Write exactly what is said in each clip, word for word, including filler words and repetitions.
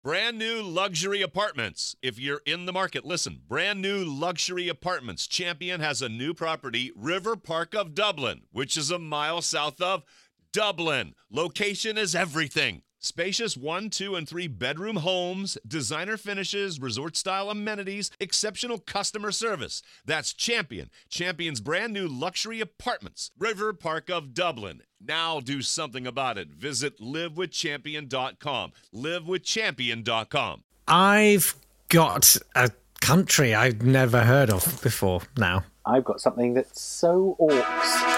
Brand new luxury apartments. If you're in the market, listen. Brand new luxury apartments. Champion has a new property, River Park of Dublin, which is a mile south of Dublin. Location is everything. Spacious one, two, and three bedroom homes, designer finishes, resort-style amenities, exceptional customer service. That's Champion. Champion's brand new luxury apartments. River Park of Dublin. Now do something about it. Visit live with champion dot com. live with champion dot com. I've got a country I've never heard of before now. I've got something that's so orcs.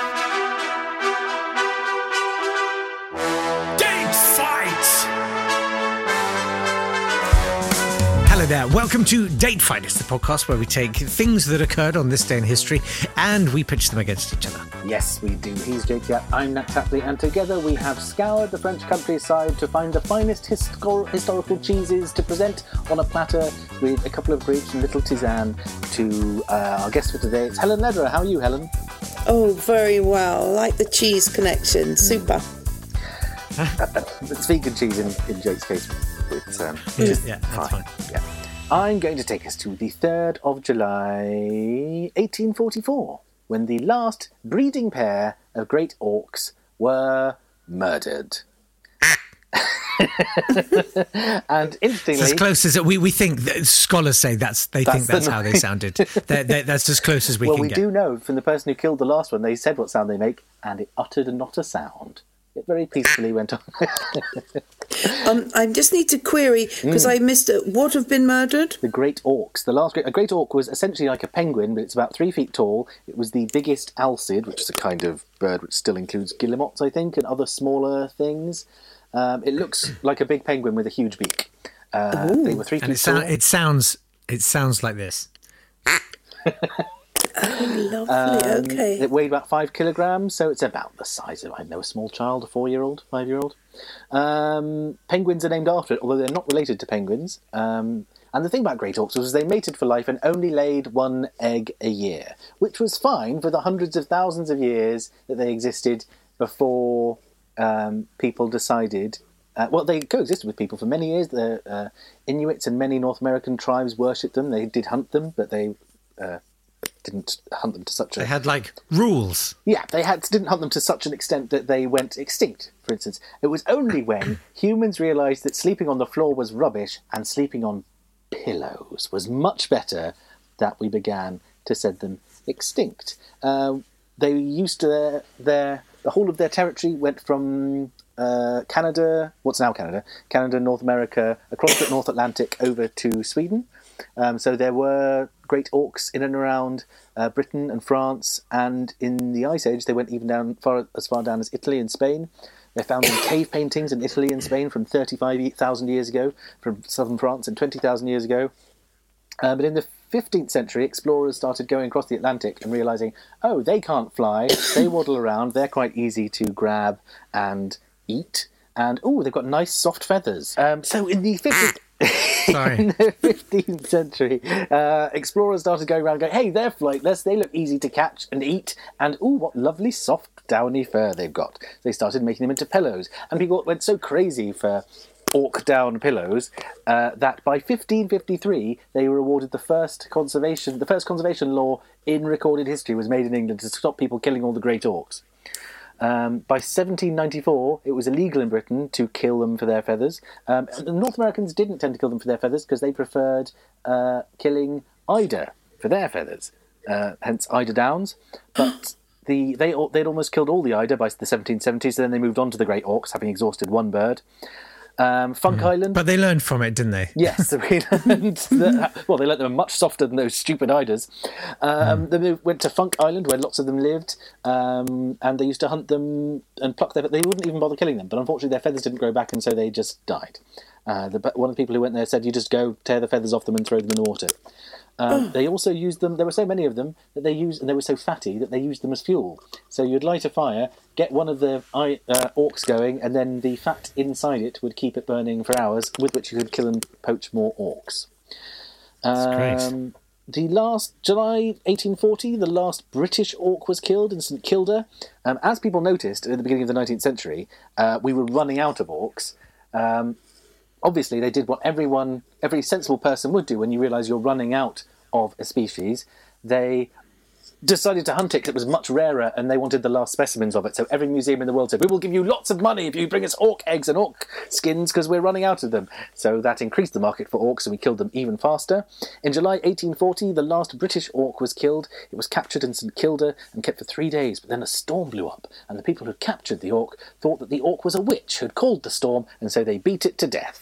Hello there. Welcome to Date Fight. It's the podcast where we take things that occurred on this day in history and we pitch them against each other. Yes, we do. He's Jake Yap, I'm Nat Tapley, and together we have scoured the French countryside to find the finest histor- historical cheeses to present on a platter with a couple of grapes and little tisane to uh, our guest for today. It's Helen Lederer. How are you, Helen? Oh, very well. I like the cheese connection. Super. uh, uh, it's vegan cheese in, in Jake's case. It's, um, just yeah, that's fine. fine. Yeah. I'm going to take us to the third of July, eighteen forty-four, when the last breeding pair of great orcs were murdered. And interestingly, it's as close as we we think. That scholars say that's they that's think that's the, how they sounded. they're, they're, that's as close as we well, can we get. Well, we do know from the person who killed the last one. They said what sound they make, and it uttered not a sound. It very peacefully went on. um, I just need to query, because mm. I missed it. What have been murdered? The great orcs. The last great, a great orc was essentially like a penguin, but it's about three feet tall. It was the biggest alcid, which is a kind of bird which still includes guillemots, I think, and other smaller things. Um, it looks like a big penguin with a huge beak. Uh, they were three and feet it, sound, tall. it sounds it sounds like this. Oh, lovely. Um, okay. It weighed about five kilograms, so it's about the size of, I don't know, a small child, a four-year-old, five-year-old. Um, penguins are named after it, although they're not related to penguins. Um, and the thing about great orcs was they mated for life and only laid one egg a year, which was fine for the hundreds of thousands of years that they existed before um, people decided... Uh, well, they coexisted with people for many years. The uh, Inuits and many North American tribes worshipped them. They did hunt them, but they... Uh, didn't hunt them to such a... They had, like, rules. Yeah, they had didn't hunt them to such an extent that they went extinct, for instance. It was only when humans realised that sleeping on the floor was rubbish and sleeping on pillows was much better that we began to send them extinct. Uh, they used to... Their, their, the whole of their territory went from uh, Canada, what's now Canada, Canada, North America, across the North Atlantic over to Sweden. Um, so there were great orcs in and around uh, Britain and France, and in the Ice Age they went even down far as far down as Italy and Spain. They're found in cave paintings in Italy and Spain from thirty-five thousand years ago, from southern France, and twenty thousand years ago. Uh, but in the fifteenth century, explorers started going across the Atlantic and realising, oh, they can't fly, they waddle around, they're quite easy to grab and eat, and oh, they've got nice soft feathers. Um, so in the fifteenth... Sorry. In the fifteenth century, uh, explorers started going around going, hey, they're flightless, they look easy to catch and eat, and ooh, what lovely soft downy fur they've got. They started making them into pillows, and people went so crazy for orc down pillows uh, that by fifteen fifty-three they were awarded the first conservation, the first conservation law in recorded history was made in England to stop people killing all the great orcs. Um, by seventeen ninety-four, it was illegal in Britain to kill them for their feathers. Um, the North Americans didn't tend to kill them for their feathers because they preferred uh, killing eider for their feathers, uh, hence eider downs. But the they they'd almost killed all the eider by the seventeen seventies, so then they moved on to the great orcs, having exhausted one bird. Um, Funk mm. Island. But they learned from it, didn't they? Yes, they learned that, well, they learned they were much softer than those stupid eiders. Um, mm. They moved, went to Funk Island, where lots of them lived, um, and they used to hunt them and pluck their... They wouldn't even bother killing them, but unfortunately their feathers didn't grow back, and so they just died. Uh, the, one of the people who went there said, you just go tear the feathers off them and throw them in the water. Um, they also used them, there were so many of them, that they used, and they were so fatty that they used them as fuel. So you'd light a fire, get one of the uh, orcs going, and then the fat inside it would keep it burning for hours, with which you could kill and poach more orcs. That's um, great. The last, July eighteen forty, the last British orc was killed in St Kilda. Um, as people noticed at the beginning of the nineteenth century, uh, we were running out of orcs. Um, obviously they did what everyone, every sensible person would do when you realise you're running out of a species. They decided to hunt it because it was much rarer and they wanted the last specimens of it. So every museum in the world said, we will give you lots of money if you bring us orc eggs and orc skins because we're running out of them. So that increased the market for orcs and we killed them even faster. In July eighteen forty, the last British orc was killed. It was captured in St Kilda and kept for three days, but then a storm blew up and the people who had captured the orc thought that the orc was a witch who had called the storm, and so they beat it to death.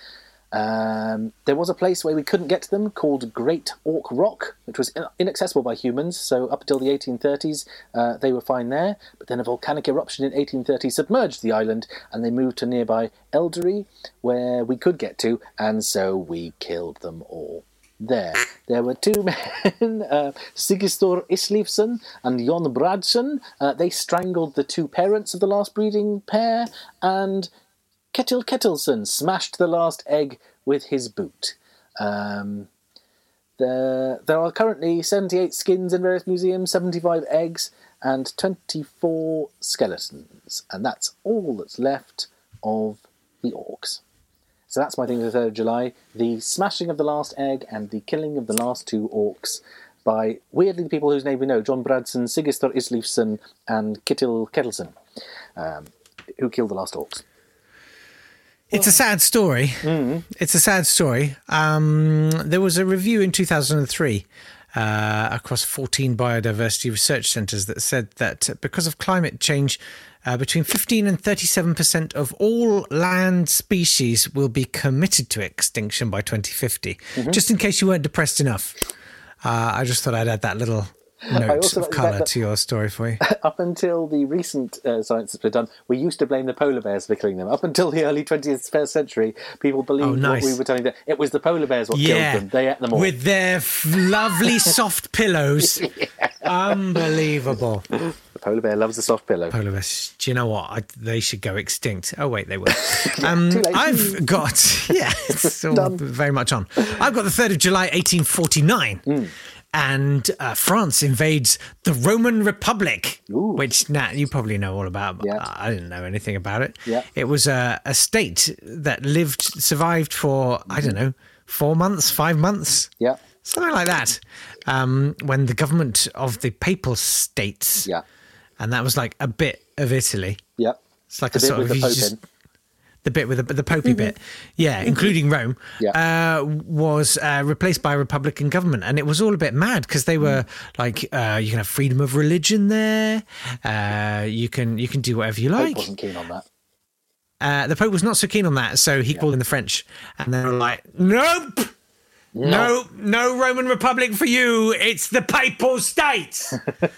Um, there was a place where we couldn't get to them called Great Orc Rock, which was inaccessible by humans, so up until the eighteen thirties uh, they were fine there, but then a volcanic eruption in eighteen thirty submerged the island and they moved to nearby Eldery, where we could get to, and so we killed them all. There. There were two men, uh, Sigistor Isleifsson and Jon Bradsson. Uh, they strangled the two parents of the last breeding pair, and Ketil Ketilsson smashed the last egg with his boot. Um, there, there are currently seventy-eight skins in various museums, seventy-five eggs, and twenty-four skeletons. And that's all that's left of the orcs. So that's my thing for the third of July. The smashing of the last egg and the killing of the last two orcs by, weirdly, the people whose name we know, Jon Bradsson, Sigistor Isleifsson, and Ketil Ketilsson, um, who killed the last orcs. It's a sad story. Mm-hmm. It's a sad story. Um, there was a review in two thousand three uh, across fourteen biodiversity research centres that said that because of climate change, uh, between fifteen and thirty-seven percent of all land species will be committed to extinction by twenty fifty. Mm-hmm. Just in case you weren't depressed enough, uh, I just thought I'd add that little note of colour to your story for you. Up until the recent uh, science that's been done, we used to blame the polar bears for killing them. Up until the early twentieth century, people believed oh, nice. what we were telling them. It was the polar bears what yeah. killed them. They ate them all. With their f- lovely soft pillows. yeah. Unbelievable. The polar bear loves a soft pillow. Polar bears. Do you know what? I, they should go extinct. Oh, wait, they will. Um, I've got... Yeah, it's all very much on. I've got the third of July, eighteen forty-nine. Mm. And uh, France invades the Roman Republic, Ooh. which, Nat, you probably know all about. But yeah. I didn't know anything about it. Yeah. It was a, a state that lived, survived for, I don't know, four months, five months? Yeah. Something like that. Um, when the government of the Papal States, yeah. and that was like a bit of Italy. Yeah. It's like the a bit sort with of... the Pope just, in. The bit with the, the Popey mm-hmm. bit, yeah, including Rome, yeah. uh, was uh, replaced by a Republican government. And it was all a bit mad because they were mm. like, uh, you can have freedom of religion there. Uh, you can you can do whatever you like. The Pope wasn't keen on that. Uh, the Pope was not so keen on that. So he yeah. called in the French and they were like, nope, no, no, no Roman Republic for you. It's the Papal States.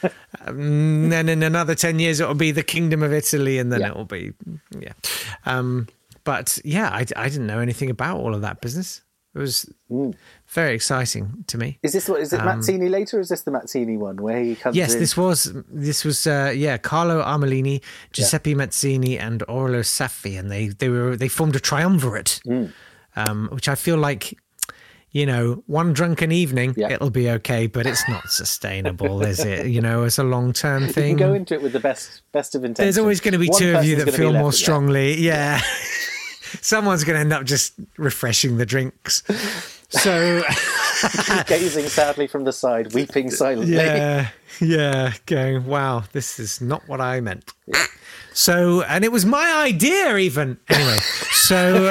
um, then in another ten years, it'll be the Kingdom of Italy. And then yeah. it'll be, yeah. Um, But yeah, I, I didn't know anything about all of that business. It was mm. very exciting to me. Is this what is it um, Mazzini later, or is this the Mazzini one where he comes yes, in? this was this was uh, yeah, Carlo Armelini, Giuseppe yeah. Mazzini, and Orlo Saffi, and they they were they formed a triumvirate, mm. um, which I feel like, you know, one drunken evening, yeah. it'll be okay, but it's not sustainable, is it? You know, it's a long-term thing. You can go into it with the best best of intentions. There's always going to be one two of you that feel more strongly. Yeah. yeah. Someone's going to end up just refreshing the drinks. So... Gazing sadly from the side, weeping silently. Yeah, yeah, going, wow, this is not what I meant. Yeah. So, and it was my idea even. Anyway, so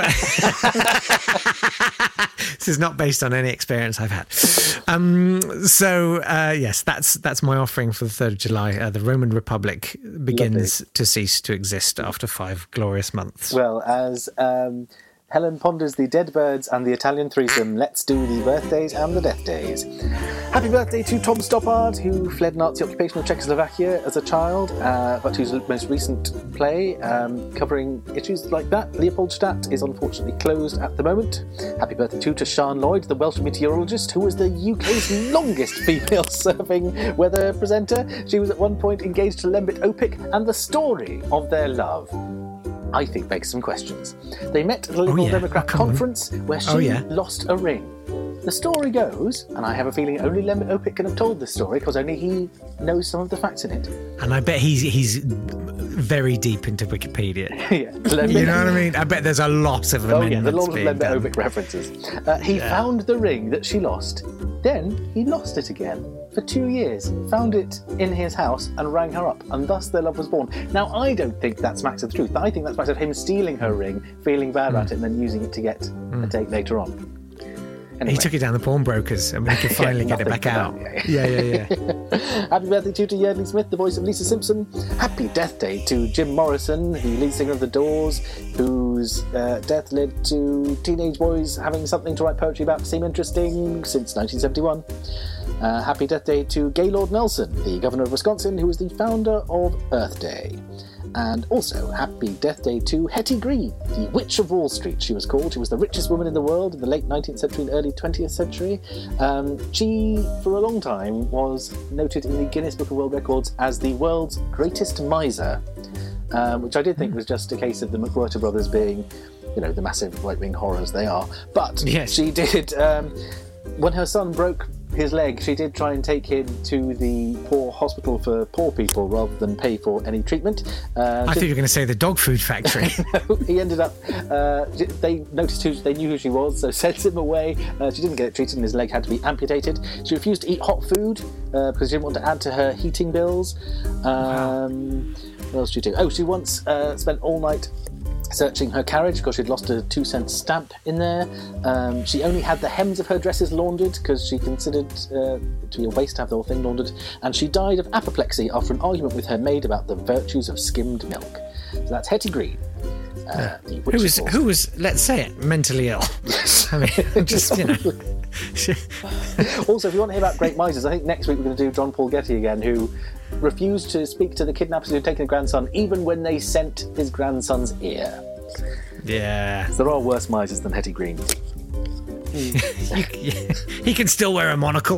this is not based on any experience I've had. Um, so, uh, yes, that's that's my offering for the third of July. Uh, the Roman Republic begins Lovely. to cease to exist after five glorious months. Well, as... Um, Helen ponders the dead birds and the Italian threesome, let's do the birthdays and the death days. Happy birthday to Tom Stoppard, who fled Nazi occupation of Czechoslovakia as a child, uh, but whose most recent play, um, covering issues like that, Leopoldstadt, is unfortunately closed at the moment. Happy birthday too to Sian Lloyd, the Welsh meteorologist, who was the U K's longest female-serving weather presenter. She was at one point engaged to Lembit Opik, and the story of their love, I think, begs some questions. They met at a Liberal oh, yeah. Democrat oh, conference on. where she oh, yeah. lost a ring. The story goes, and I have a feeling only Lembit Opik can have told this story because only he knows some of the facts in it. And I bet he's he's very deep into Wikipedia. yeah, You know what I mean? I bet there's a lot of Oh yeah, amendments the lot of being done. Lemba-obic references. Uh, he Yeah. found the ring that she lost. Then he lost it again for two years. Found it in his house and rang her up, and thus their love was born. Now I don't think that smacks of the truth. I think that smacks of him stealing her ring, feeling bad about it, and then using it to get a date later on. Anyway. He took it down the pawnbrokers and we could finally get it nothing back for out. that, Yeah, yeah, yeah. Happy birthday too to Yeardley Smith, the voice of Lisa Simpson. Happy death day to Jim Morrison, the lead singer of The Doors, whose uh, death led to teenage boys having something to write poetry about to seem interesting since nineteen seventy-one. Uh, happy death day to Gaylord Nelson, the governor of Wisconsin, who was the founder of Earth Day. And also, happy death day to Hetty Green, the Witch of Wall Street, she was called. She was the richest woman in the world in the late nineteenth century and early twentieth century. Um, she, for a long time, was noted in the Guinness Book of World Records as the world's greatest miser, um, which I did think was just a case of the McWhirter brothers being, you know, the massive right-wing horrors they are. But Yes. she did, um, when her son broke his leg, she did try and take him to the poor hospital for poor people rather than pay for any treatment. Uh, I thought you were going to say the dog food factory. he ended up, uh, they noticed who, they knew who she was, so sent him away. Uh, she didn't get it treated and his leg had to be amputated. She refused to eat hot food uh, because she didn't want to add to her heating bills. Um, what else did she do? Oh, she once uh, spent all night searching her carriage because she'd lost a two cent stamp in there. Um, she only had the hems of her dresses laundered because she considered uh, it to be a waste to have the whole thing laundered. And she died of apoplexy after an argument with her maid about the virtues of skimmed milk. So that's Hetty Green. Uh, the Witch who of was, Wall who was, let's say it, mentally ill. I mean, just, you know. Also, if you want to hear about great misers, I think next week we're going to do John Paul Getty again, who refused to speak to the kidnappers who had taken a grandson, even when they sent his grandson's ear. Yeah. There are worse misers than Hetty Green. He can still wear a monocle.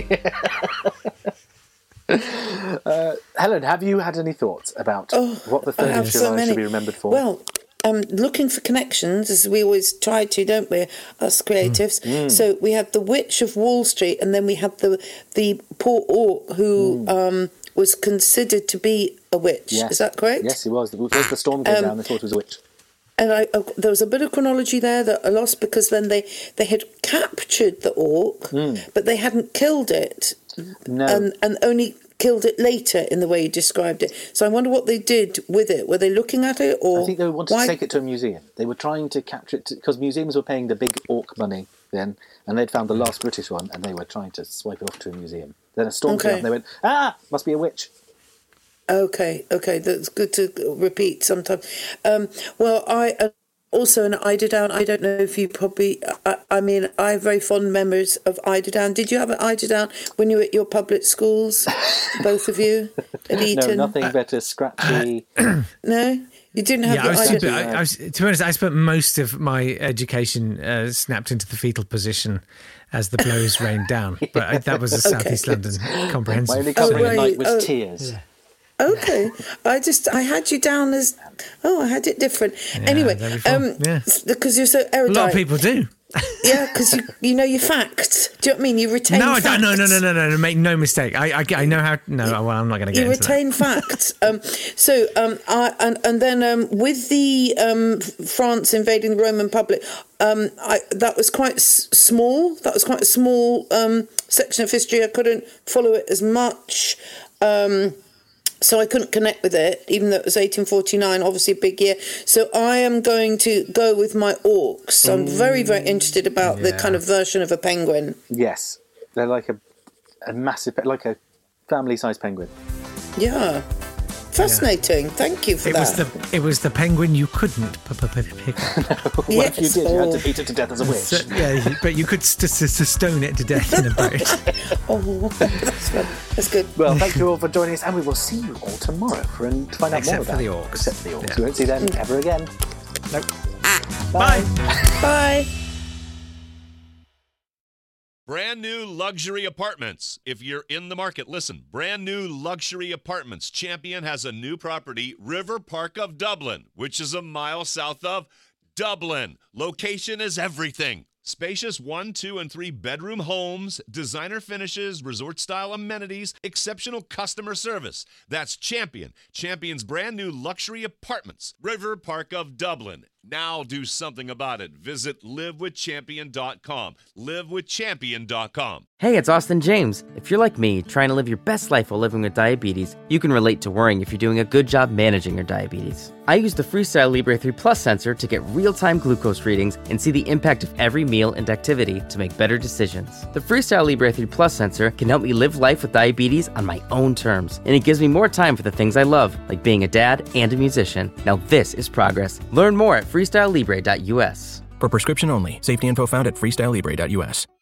uh, Helen, have you had any thoughts about Oh, what the I third have of so July many. should be remembered for? Well, um, looking for connections, as we always try to, don't we, us creatives? Mm. So we had the Witch of Wall Street, and then we had the the poor orc who um, was considered to be a witch. Yes. Is that correct? Yes, he was. As the storm came Um, down, they thought it was a witch. And I, uh, there was a bit of chronology there that I lost because then they, they had captured the orc, but they hadn't killed it, No. and, and only killed it later in the way you described it. So I wonder what they did with it. Were they looking at it, or I think they wanted why? to take it to a museum. They were trying to capture it because museums were paying the big orc money then, and they'd found the last British one, and they were trying to swipe it off to a museum. Then a storm came Okay. up, and they went, "Ah, must be a witch." Okay, okay, that's good to repeat sometimes. Um, well, I uh, also in Eiderdown, I don't know if you probably, I, I mean, I have very fond memories of Eiderdown. Did you have an Eiderdown when you were at your public schools, both of you, at No, Eton? nothing but a scratchy. No? You didn't have Yeah, I was, the to, Eiderdown? I, I was, to be honest, I spent most of my education uh, snapped into the fetal position as the blows rained down. But I, that was a Okay. Southeast London My comprehensive. only covering right. at night was Oh. tears. Okay, I just I had you down as oh I had it different. anyway, that'd be fun. um, Yeah. because you're so A erudite. lot of people do. Yeah, because you you know your facts. Do you know what I mean? You retain. No, I facts. don't. No, no, no, no, no, no. Make no mistake. I, I, I know how. No, well, I'm not going to get You into retain facts. Um, so, um, I, and and then um, with the um, France invading the Roman Public, um, I, that was quite s- small. That was quite a small um, section of history. I couldn't follow it as much. Um, So I couldn't connect with it, even though it was eighteen forty-nine, obviously a big year. So I am going to go with my orcs. I'm very, very interested about the Yeah. kind of version of a penguin. Yes, they're like a, a massive, like a family-sized penguin. Yeah. Fascinating. Thank you for It that. was the it was the penguin you couldn't p- p- p- pick up. Well, if you Yes, did, you had oh. to beat it to death as a witch. So, yeah, but you could st- st- st- stone it to death in a boat. Oh, that's good. That's good. Well, thank you all for joining us, and we will see you all tomorrow for and to find out Except more for about the it. orcs. Except for the orcs. Yeah. We won't see them ever again. Nope. Bye. Bye. Brand new luxury apartments. If you're in the market, listen. Brand new luxury apartments. Champion has a new property, River Park of Dublin, which is a mile south of Dublin. Location is everything. Spacious one, two, and three bedroom homes, designer finishes, resort-style amenities, exceptional customer service. That's Champion. Champion's brand new luxury apartments. River Park of Dublin. Now do something about it. Visit live with champion dot com. live with champion dot com. Hey, it's Austin James. If you're like me, trying to live your best life while living with diabetes, you can relate to worrying if you're doing a good job managing your diabetes. I use the Freestyle Libre three Plus sensor to get real-time glucose readings and see the impact of every meal and activity to make better decisions. The Freestyle Libre three Plus sensor can help me live life with diabetes on my own terms, and it gives me more time for the things I love, like being a dad and a musician. Now this is progress. Learn more at freestyle libre dot u s. For prescription only. Safety info found at freestyle libre dot u s.